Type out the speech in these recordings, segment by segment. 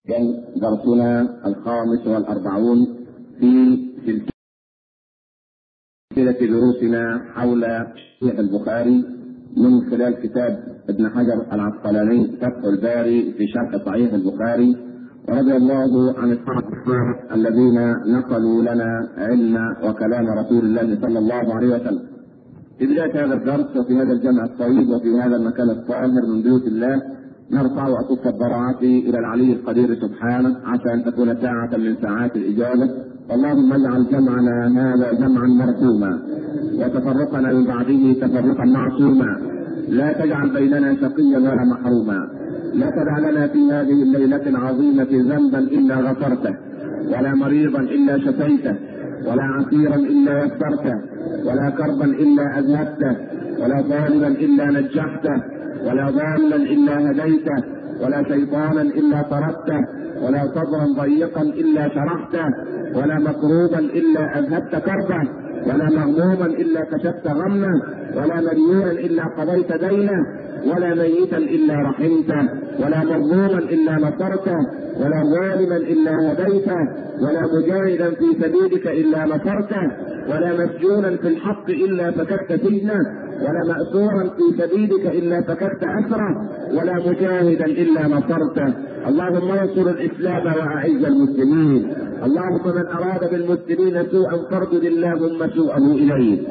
درسنا 45 في سلسلة دروسنا حول صحيح البخاري من خلال كتاب ابن حجر العسقلاني فتح الباري في شرح صحيح البخاري، ورضي الله عن الصحابة الذين نقلوا لنا علم وكلام رسول الله صلى الله عليه وسلم. في بداية هذا الدرس وفي هذا الجمع الطيب وفي هذا المكان الطاهر من بيوت الله نرفع وأصف الضراعات إلى العلي القدير سبحانه، عسى أن تكون ساعة من ساعات الإجابة. اللهم اجعل جمعنا هذا جمعا مرحوما وتفرقنا من بعده تفرقا معصوما، لا تجعل بيننا شقيا ولا محروما، لا تدع لنا في هذه الليلة العظيمة ذنبا إلا غفرته، ولا مريضا إلا شفيته، ولا عسيرا إلا يسرته، ولا كربا إلا أذهبته، ولا طالبا إلا نجحته، ولا ضالا إلا هديته، ولا شيطانا إلا طردته، ولا صدرا ضيقا إلا شرحته، ولا مكروبا إلا أذهبت كربه، ولا مغموما إلا كشفت غمه، ولا مديونا إلا قضيت دينه، ولا ميتا إلا رحمته، ولا مظلوما إلا نصرته، ولا ظالما إلا هديته، ولا مجاهدا في سبيلك إلا نصرته، ولا مسجونا في الحق إلا فككت سجنه، ولا مأسورا في سبيلك إلا فككت أسره، ولا مجاهدا إلا نصرته. اللهم انصر الإسلام وأعز المسلمين. اللهم من أراد بالمسلمين سوءا فاردد اللهم سوءه إليه.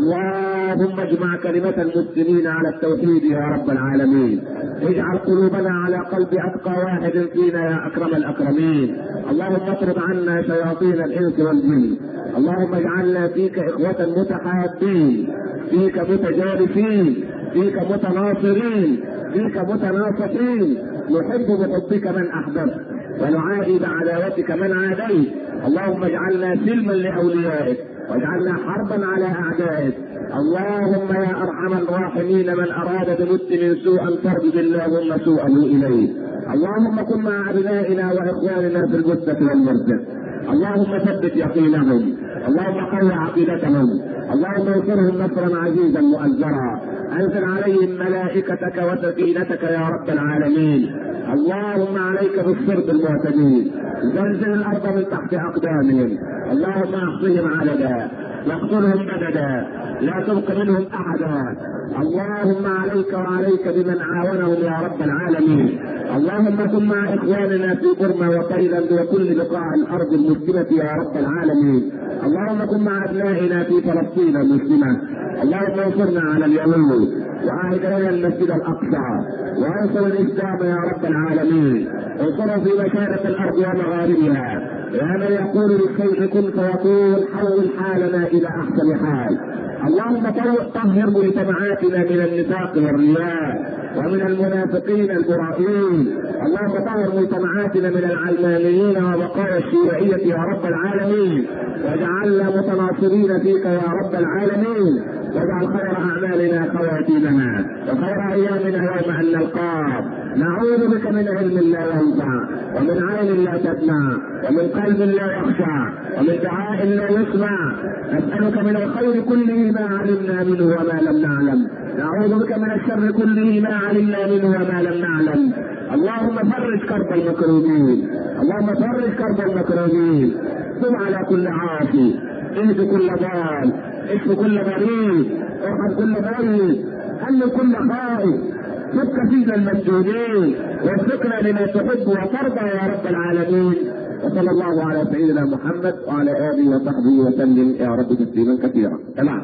اللهم اجمع كلمة المسلمين على التوحيد يا رب العالمين. اجعل قلوبنا على قلب أتقى واحد فينا يا أكرم الأكرمين. اللهم اطرد عنا شياطين الإنس والجن. اللهم اجعلنا فيك إخوة متحابين، فيك متجالسين، فيك متناصرين، فيك متناصحين، نحب بحبك من أحببت ونعادي بعداوتك من عاديت. اللهم اجعلنا سلما لأوليائك واجعلنا حربا على أعدائك. اللهم يا أرحم الراحمين من أراد بمسلم سوءا فاردد اللهم سوءه إليه. اللهم كن مع أبنائنا وإخواننا في الجثة والمرجع. اللهم ثبت يقينهم، اللهم قوي عقيدتهم، اللهم انصرهم نصرا عزيزا مؤزرا. انزل عليهم ملائكتك وسكينتك يا رب العالمين. اللهم عليك بالصرط المعتدين، زلزل الارض من تحت اقدامهم. اللهم احصهم عددا واقتلهم بددا، لا تبق منهم احدا. اللهم عليك وعليك بمن عاونهم يا رب العالمين. اللهم كن مع اخواننا في برما وتايلاند وكل بقاع الارض المسلمه يا رب العالمين. اللهم كن مع ابنائنا في فلسطين المسلمه. اللهم انصرنا على اليهود وعاهد لنا المسجد الاقصى، وانصر الاسلام يا رب العالمين. انصرهم في مشارق الارض ومغاربها. يا من يقول للشيء كن فيكون، حول حالنا الى احسن حال. اللهم طهر مجتمعاتنا من النفاق والرياء ومن المنافقين البرائين. اللهم طهر مجتمعاتنا من العلمانيين وبقايا الشيوعية يا رب العالمين، واجعلنا متناصرين فيك يا رب العالمين. واجعل خير اعمالنا خواتيمنا وخير ايامنا يوم ان نلقاك. نعوذ بك من علم لا ينفع، ومن عين لا تسمع، ومن قلب لا يخشع، ومن دعاء لا يسمع. نسألك من الخير كله ما علمنا منه وما لم نعلم، نعوذ بك من الشر كله ما علمنا منه وما لم نعلم. اللهم فرج كرب المكروبين، اللهم فرج كرب المكروبين. تب على كل عاصي، اهد كل ضال، اشف كل مريض، ارحم كل ميت، حل كل خائف، فك فينا المسجونين، وفقنا لما تحب وترضى يا رب العالمين. وصلى الله على سيدنا محمد وعلى اله وصحبه وسلم يا رب تسليما كثيرا. تمام.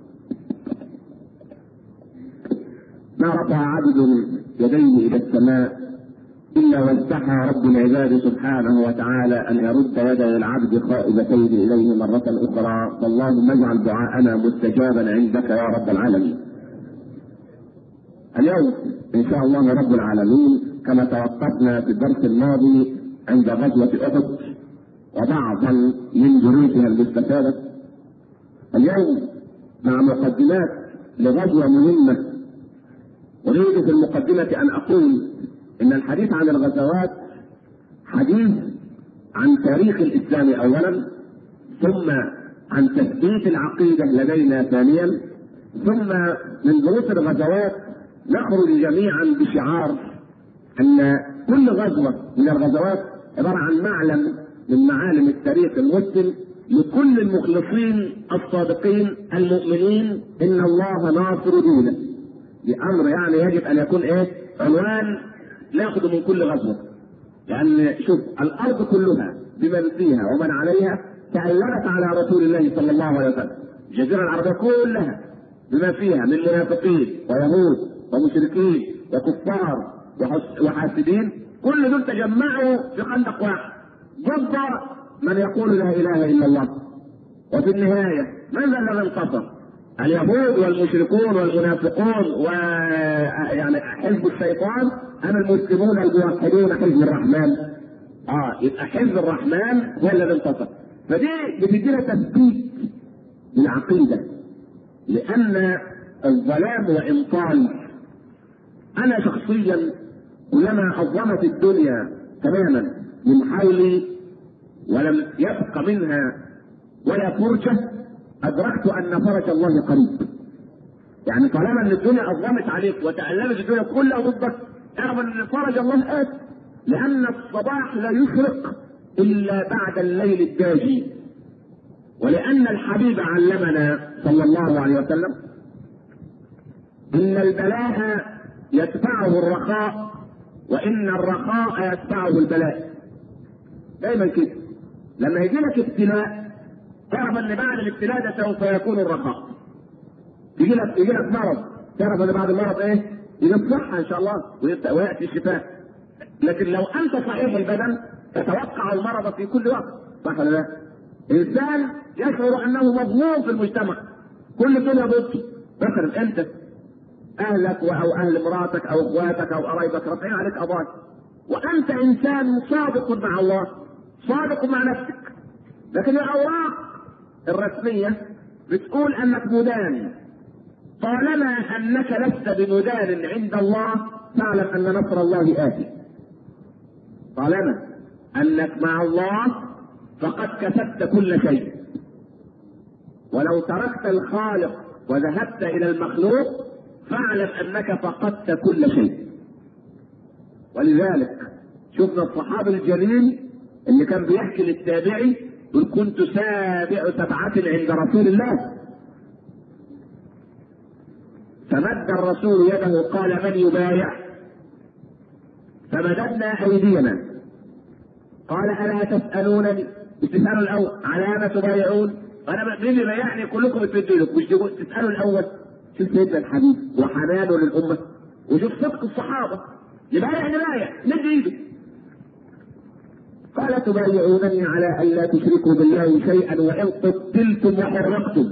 ما رفع عبد يديه الى السماء الا واستحى رب العباد سبحانه وتعالى ان يرد يدي العبد خائبتين اليه مره اخرى. فاللهم اجعل دعاءنا مستجابا عندك يا رب العالمين. اليوم ان شاء الله رب العالمين كما توقفنا في الدرس الماضي عند غزوة احد وبعضا من دروسها المستفادة، اليوم مع مقدمات لغزوة مهمة. اريد في المقدمة ان اقول ان الحديث عن الغزوات حديث عن تاريخ الاسلام اولا، ثم عن تثبيت العقيدة لدينا ثانيا، ثم من دروس الغزوات نخرج جميعا بشعار ان كل غزوة من الغزوات عبارة عن معلم من معالم التاريخ المسلم لكل المخلصين الصادقين المؤمنين ان الله ناصر دينه. بأمر يعني يجب ان يكون عنوان ناخذه من كل غزوة. لان شوف الارض كلها بمن فيها ومن عليها تألمت على رسول الله صلى الله عليه وسلم. الجزيرة العربية كلها بما فيها من منافقين ويهود ومشركين وكفار وحاسدين، كل دول تجمعوا في خندق واحد ضد من يقول لا اله الا الله. وفي النهايه من الذي انتصر؟ اليهود والمشركون والمنافقون ويعني حزب الشيطان ام المسلمون الموحدون حزب الرحمن؟ يبقى حزب الرحمن هو الذي انتصر. فدي بتدينا تثبيت للعقيده، لان الظلام وان طال. انا شخصيا كلما اظلمت الدنيا تماما من حولي ولم يبق منها ولا فرجه ادركت ان فرج الله قريب. يعني طالما ان الدنيا اظلمت عليك وتألمت الدنيا كلها ضدك، اعرف ان فرج الله اتى، لان الصباح لا يشرق الا بعد الليل الداجي. ولان الحبيب علمنا صلى الله عليه وسلم ان البلاء يتبعه الرخاء وان الرخاء يتبعه البلاء. دايما كده لما يجي لك ابتلاء تعرف ان بعد الابتلاء ده سوف يكون الرخاء. يجي لك مرض تعرف ان بعد المرض يجي الصحه ان شاء الله وياتي الشفاء. لكن لو انت صحيح البدن تتوقع المرض في كل وقت، صح ولا لا؟ انسان يشعر انه مظلوم في المجتمع، كل الدنيا ضده. مثلا انت اهلك او اهل مراتك او اخواتك او قرايبك رافعين عليك قضايا، وانت انسان صادق مع الله صادق مع نفسك، لكن الاوراق الرسميه بتقول انك مدان. طالما انك لست بمدان عند الله فاعلم ان نصر الله اتي. طالما انك مع الله فقد كسبت كل شيء. ولو تركت الخالق وذهبت الى المخلوق فاعلم انك فقدت كل شيء. ولذلك شفنا الصحابي الجليل اللي كان بيحكي للتابعي يقول كنت سابع 7 عند رسول الله، فمد الرسول يده قال من يبايع؟ فمددنا ايدينا قال الا تسالونني؟ مش تسالوا الاول على ما تبايعون؟ انا مين يبايعني؟ كلكم بتدوا مش تسالوا الاول. شوف سيدنا الحبيب وحنانه للامه، وشوف صدق الصحابه. يبايع مد ايده. قال تبايعونني على ان لا تشركوا بالله شيئا وان قتلتم وحرقتم.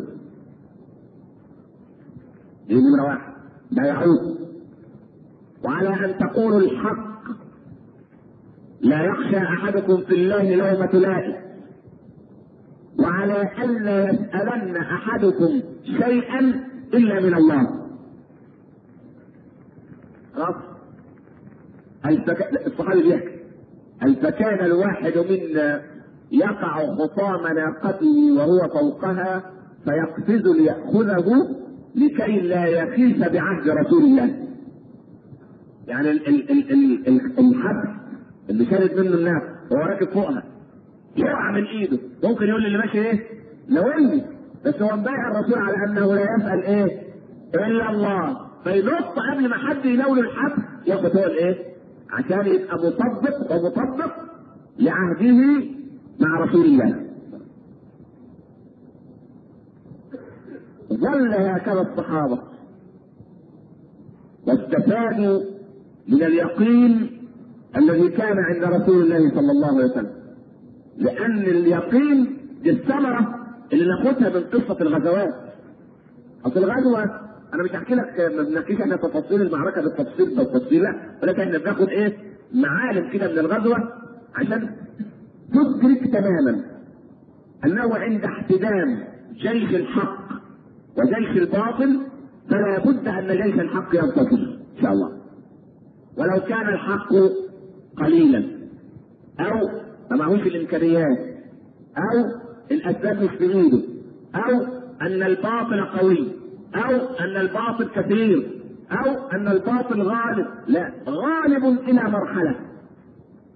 دي نمرة 1 بايعوه. وعلى ان تقولوا الحق لا يخشى احدكم في الله لومة لائم، وعلى ان لا يسألن احدكم شيئا الا من الله. خلاص الصحابي بيحكي فكان الواحد منا يقع خطام ناقته وهو فوقها فيقفز ليأخذه لكي لا يخيس بعهد رسول الله. يعني الحبل اللي شالت منه الناس وهو راكب فوقها يقع من ايده، ممكن يقول اللي ماشي ناولني، بس هو مبايع الرسول على انه لا يسأل الا الله، فينط قبل ما حد يناول الحبل ياخد هو عشان يبقى مطبق ومطبق لعهده مع رسول الله. ظل هكذا الصحابة واستفادوا من اليقين الذي كان عند رسول الله صلى الله عليه وسلم، لأن اليقين دي الثمرة اللي ناخدها من قصة الغزوات. أصل الغزوة أنا مش هحكي لك، ما بنحكيش احنا تفاصيل المعركة بالتفصيل لا، ولكن احنا بناخد معالم كده من الغزوة عشان تدرك تماما أنه عند احتدام جيش الحق وجيش الباطل فلا بد ان جيش الحق ينتصر ان شاء الله. ولو كان الحق قليلا او ما معهوش الامكانيات او الاسباب مش في ايده او ان الباطل قوي او ان الباطل كثير او ان الباطل غالب، لا، غالب الى مرحله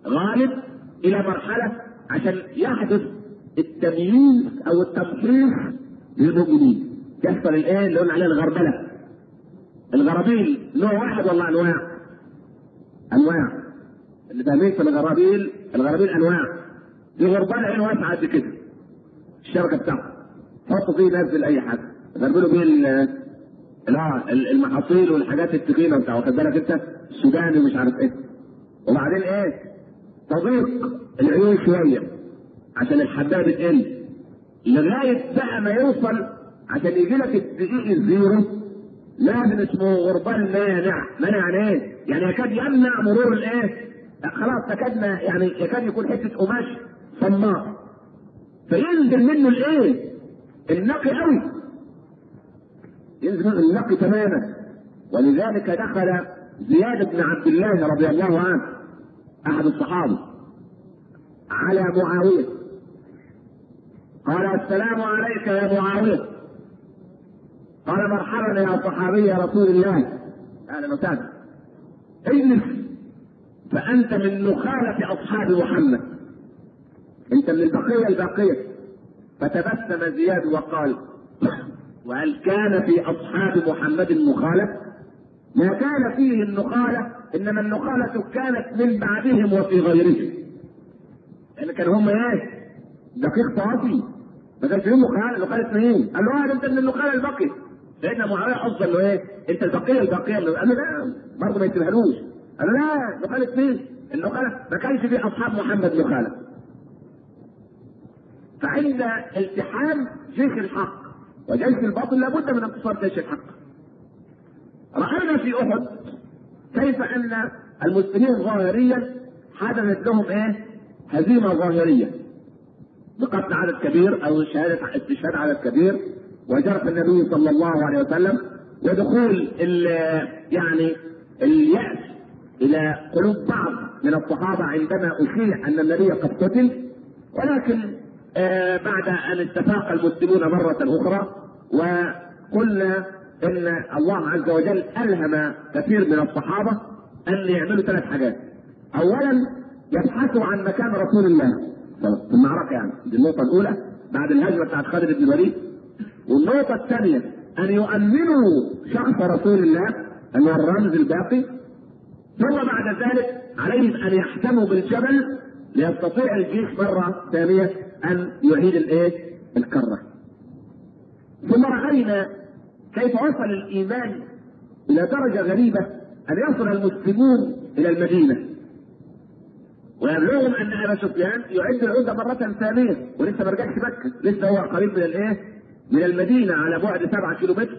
غالب الى مرحله عشان يحدث التمييز او التمحيص للمؤمنين. يحصل الايه اللي قلنا عليها الغربله. الغرابيل نوع واحد ولا انواع؟ انواع. اللي فاهمين في الغرابيل انواع. دي غربله عين واسعه قد كده. الشبكه بتاعته حطوا فيه نزل اي حاجه، غربلوا بيه المحاصيل والحاجات التخينه بتاعه، واخد بالك انت؟ السوداني ومش عارف ايه. وبعدين ايه؟ تضيق العيون شويه عشان الحبايه بتقل، لغايه بقى ما يوصل عشان يجي لك الدقيق الزيرو لازم اسمه غربال مانع يعني ايه؟ يعني يكاد يمنع مرور الايه؟ خلاص يكاد يكون حته قماش صماء فينزل منه الايه؟ النقي قوي، ينزل النقي تماما. ولذلك دخل زياد بن عبد الله رضي الله عنه احد الصحابه على معاويه، قال السلام عليك يا معاويه. قال مرحبا يا صحابي رسول الله، اهلا وسهلا، اجلس فانت من نخالة اصحاب محمد، انت من البقيه. فتبسم زياد وقال وهل كان في اصحاب محمد نخالة؟ ما كان فيه النخالة، انما النخالة كانت من بعدهم وفي غيرهم. يعني كانوا هم ايه؟ دقيق طافي، ما كانش فيهم نخالة مين؟ قال له انت من النخالة البقي. سيدنا معاوية قصد له ايه؟ انت البقية. قال له لا برضه ما يتبهلوش. قال له لا نخالة مين؟ النخالة ما كانش في اصحاب محمد نخالة. فعند التحام جيش الحق وجيش الباطل لابد من انتصار جيش الحق. رأينا في احد كيف ان المسلمين ظاهريا حدثت لهم ايه؟ هزيمة ظاهرية بقتل عدد كبير او استشهاد عدد كبير، وجرح النبي صلى الله عليه وسلم، ودخول اليأس الى قلوب بعض من الصحابة عندما اشيع ان النبي قد قتل. ولكن بعد ان استفاق المسلمون مرة اخرى وقلنا ان الله عز وجل الهم كثير من الصحابة ان يعملوا 3 حاجات. اولا يبحثوا عن مكان رسول الله في المعركة، يعني دي النقطة الاولى بعد الهجمة بتاعت خالد بن الوليد. والنقطة الثانية ان يؤمنوا شخص رسول الله انه الرمز الباقي. ثم بعد ذلك عليهم ان يحتموا بالجبل ليستطيع الجيش مرة ثانية ان يعيد الكرة. ثم رأينا كيف وصل الايمان الى درجة غريبة ان يصل المسلمون الى المدينة ويبلغهم ان ابا سفيان يعد العودة مرة ثانية ولسه ما رجعش مكة، لسه هو قريب من المدينة على بعد 7 كيلومتر.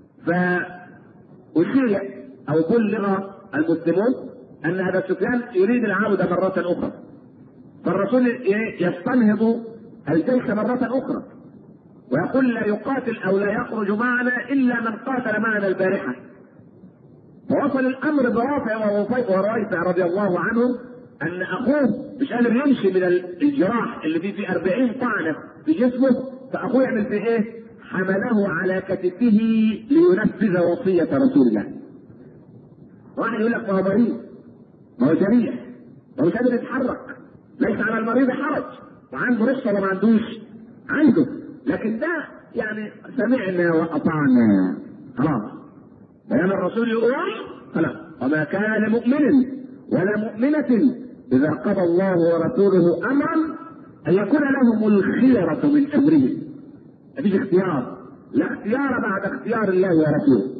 فأشيع او بلغ المسلمون ان ابا سفيان يريد العودة مرة اخرى، فالرسول يستنهض الجيش مرة اخرى ويقول لا يقاتل او لا يخرج معنا الا من قاتل معنا البارحة. فوصل الامر برافع ورويفع رضي الله عنهم ان اخوه مش قادر يمشي من الجراح اللي فيه 40 طعنة في جسمه، فاخوه يعمل فيه ايه؟ حمله على كتفه لينفذ وصية رسول الله. واحد يقول لك ما هو مريض، ما هو جريح، ما هو مش قادر يتحرك، ليس على المريض حرج، وعنده رخصة ولا ما عندوش؟ عنده، لكن ده سمعنا وأطعنا خلاص. بيان الرسول يقول خلاص وما كان لمؤمن ولا مؤمنة إذا قضى الله ورسوله أمرا أن يكون لهم الخيرة من أمرهم. مفيش اختيار، لا اختيار بعد اختيار الله ورسوله.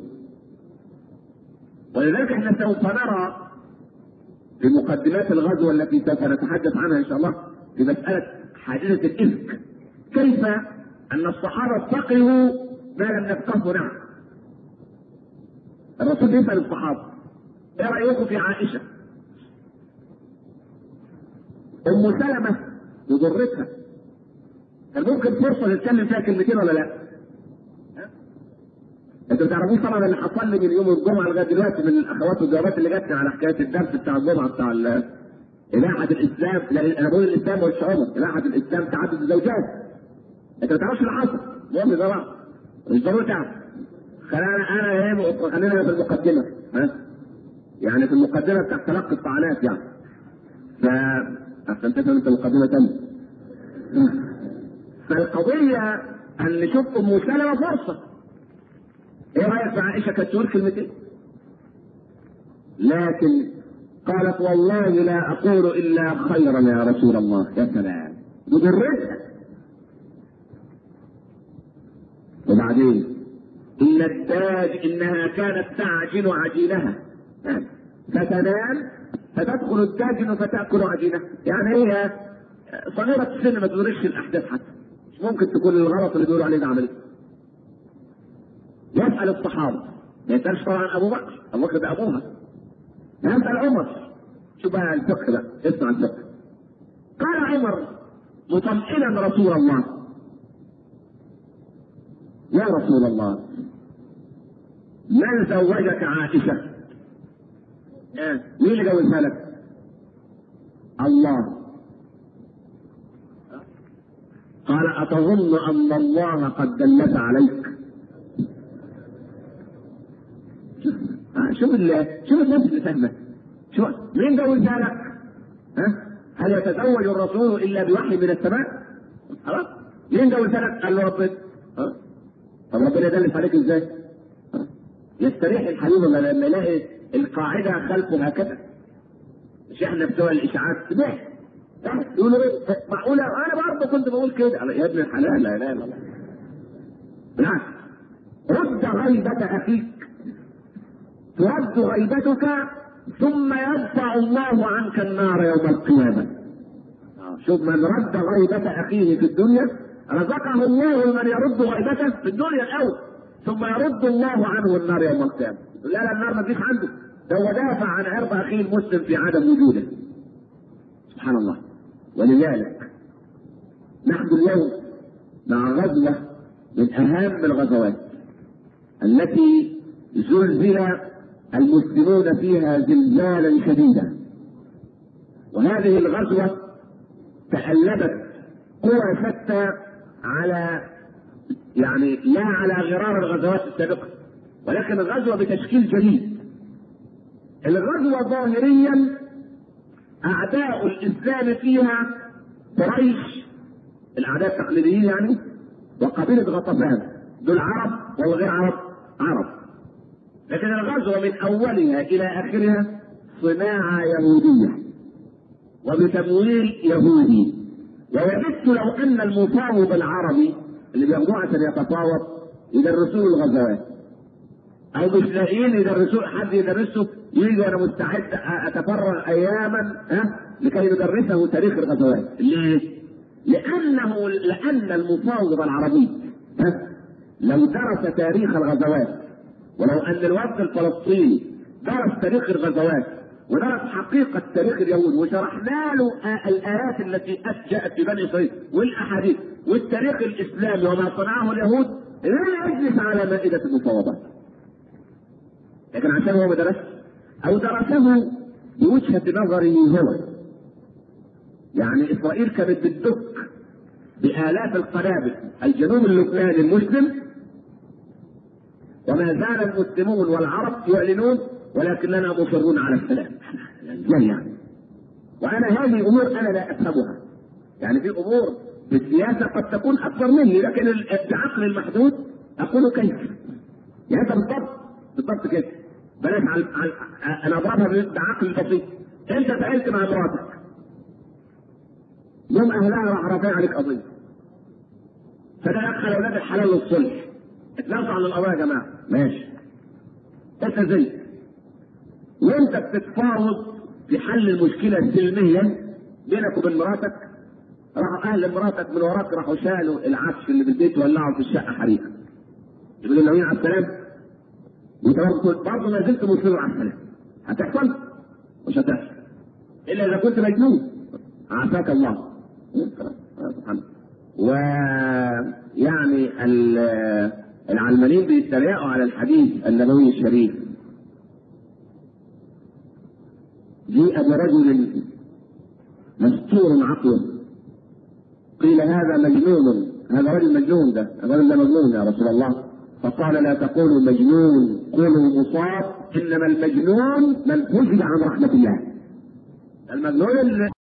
ولذلك احنا سوف نرى في مقدمات الغزوة التي سوف نتحدث عنها ان شاء الله في مسألة حادثة الإفك كيف ان الصحابة فقهوا ما لم نفقهه نحن. الرسول يسأل الصحابة ايه رأيكم في عائشة؟ ام سلمة يضرتها، كان ممكن فرصة نتكلم فيها كلمتين ولا لا؟ انتوا بتعرفوش طبعا اللي حصل لي من يوم الجمعة لغاية دلوقتي من الاخوات والجوابات اللي جاتني على حكاية الدرس بتاع الجمعة بتاع إباحة الإسلام، لا أنا بقول الإسلام والشعوب، إباحة الإسلام تعدد الزوجات. أنت ما تعرفش اللي حصل، المهم طبعا مش ضروري تعرف. خلينا في المقدمة، ها؟ يعني في المقدمة بتاع تلقي الطعنات يعني. عشان تفهم انت المقدمه تاني. فالقضيه ان نشوف ام سلمه فرصه. ايه رايك في عائشه كانت تقول كلمتين؟ لكن قالت والله لا اقول الا خيرا يا رسول الله. يا سلام، مدرسه. وبعدين ان الداج انها كانت تعجن عجينها فتنام فتدخل الداجن فتاكل عجينها. يعني هي صغيره السن ما تدركش الاحداث حتى. مش ممكن تكون الغلط اللي بيقولوا عليه ده عمليه. يسال الصحابه، ما يسالش طبعا ابو بكر، ابو بكر ده ابوها. يسال عمر. شوف بقى الفقه بقى، اسمع الفقه. قال عمر مطمئنا رسول الله: يا رسول الله من زوجك عائشه؟ مين اللي جوزها لك؟ الله. قال أتظن أن الله قد دلت عليك؟ شوف الناس اللي فاهمة. شوف مين جوزها لك؟ هل يتزوج الرسول إلا بوحي من السماء؟ خلاص. مين جوزها لك؟ قال له ربنا. طب ربنا يدلس عليك ازاي؟ يستريح الحبيب لما يلاقي القاعدة خلفه هكذا. مش احنا بتوع الاشاعات سمعت يقولوا ايه؟ معقولة انا برضه كنت بقول كده. يا ابن الحلال، لا اله الا الله. بالعكس، رد غيبة اخيك ترد غيبتك ثم يدفع الله عنك النار يوم القيامة. شوف، من رد غيبة اخيه في الدنيا رزقه الله من يرد غيبته في الدنيا الاول، ثم يرد الله عنه النار يوم القيامة. لا النار ما تجيش عنده، ده هو دافع عن عرض اخيه المسلم في عدم وجوده. سبحان الله. ولذلك نحن اليوم مع غزوة من اهم الغزوات التي زلزل المسلمون فيها زلزالا شديدا. وهذه الغزوة تألبت قوى شتى على يعني لا على غرار الغزوات السابقة، ولكن الغزوة بتشكيل جديد. الغزوة ظاهريا اعداء الاسلام فيها قريش، الاعداء التقليديين يعني، وقبيلة غطفان، دول عرب والغير عرب. لكن الغزوة من اولها الى اخرها صناعة يهودية وبتمويل يهودي. ووددت لو ان المفاوض العربي اللي بياخدوه عشان يتفاوض يدرسوه الغزوات، او مش لاقيين يدرسوه حد يدرسه، يجي وانا مستعد اتفرغ اياما لكي ندرسه تاريخ الغزوات. ليه؟ لان المفاوض العربي لو درس تاريخ الغزوات، ولو ان الوفد الفلسطيني درس تاريخ الغزوات ودرس حقيقة تاريخ اليهود وشرحنا له الآيات التي جاءت في بني إسرائيل والأحاديث والتاريخ الإسلامي وما صنعه اليهود، لا يجلس على مائدة المفاوضات. لكن عشان هو ما درس أو درسه بوجهة نظره هو، يعني إسرائيل كانت بتدك بآلاف القنابل الجنوب اللبناني المسلم، وما زال المسلمون والعرب يعلنون ولكننا مصرون على السلام. يعني وانا هذه امور انا لا افهمها. يعني في امور في السياسه قد تكون اكثر مني، لكن بعقل المحدود اقول كيف. يعني انت بالضبط كده. بلاش انا اضربها بعقل بسيط. انت سالت مع مراتك، يوم اهلها راح رافعين عليك قضيه، فده دخل اولاد الحلال للصلح، اتنازعوا عن القضيه يا جماعه، ماشي. انت زي وانت بتتفاوض في حل المشكله سلميا بينك وبين مراتك، راحوا اهل مراتك من وراك راحوا شالوا العفش اللي بالبيت ولعوا في الشقه حريقه. يقولوا ناويين على السلام، وانت برضه ما زلت مصر على السلام. هتحصل؟ مش هتحصل الا اذا كنت مجنون عافاك الله. سبحان الله. ويعني العلمانيين بيتريقوا على الحديث النبوي الشريف. جيء برجل مستور عقله، قيل هذا مجنون، هذا رجل مجنون، ده الرجل ده مجنون يا رسول الله. فقال لا تقولوا مجنون، قولوا مصاب، انما المجنون من حجب عن رحمه الله. المجنون